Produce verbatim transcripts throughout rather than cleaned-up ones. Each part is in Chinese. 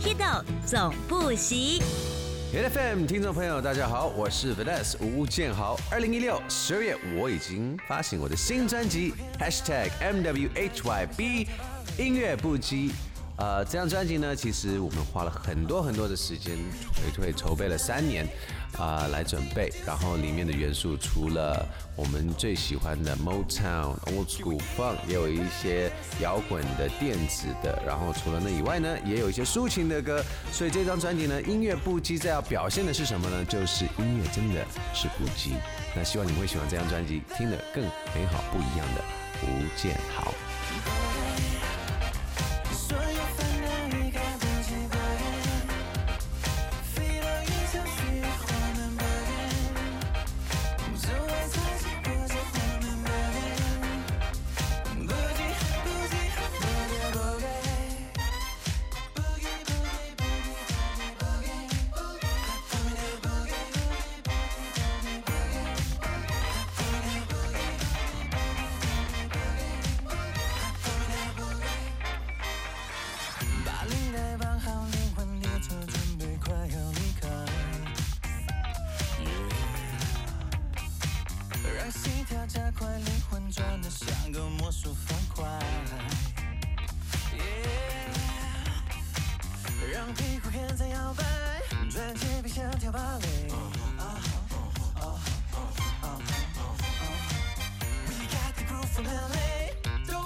Hido 总不息。 Hit F M 听众朋友，大家好，我是 Vanessa 吴建豪。二零一六十二月，我已经发行我的新专辑 Hashtag M W H Y B 音乐不羁。呃，这张专辑呢，其实我们花了很多很多的时间，推推筹备了三年，啊、呃，来准备。然后里面的元素除了我们最喜欢的 Motown、Old School Funk， 也有一些摇滚的、电子的。然后除了那以外呢，也有一些抒情的歌。所以这张专辑呢，音乐不羁，在要表现的是什么呢？就是音乐真的是不羁。那希望你们会喜欢这张专辑，听得更美好不一样的吴建豪。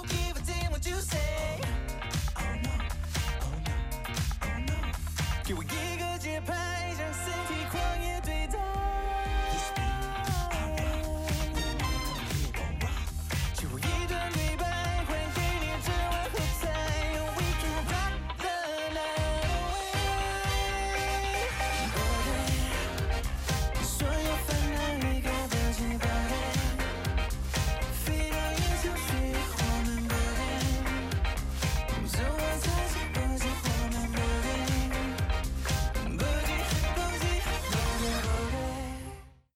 Can we get